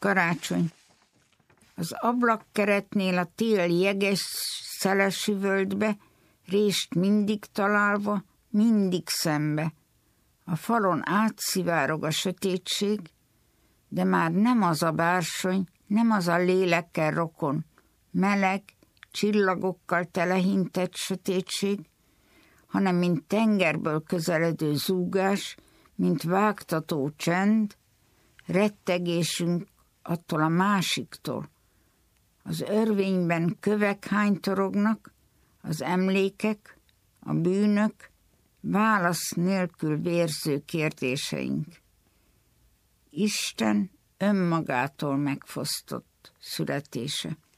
Karácsony. Az ablakkeretnél a tél jeges, szeles üvöltbe, rést mindig találva, mindig szembe. A falon átszivárog a sötétség, de már nem az a bársony, nem az a lélekkel rokon, meleg, csillagokkal telehintett sötétség, hanem mint tengerből közeledő zúgás, mint vágtató csend, rettegésünk attól a másiktól. Az örvényben kövek hánytorognak, az emlékek, a bűnök, válasz nélkül vérző kérdéseink. Isten önmagától megfosztott születése.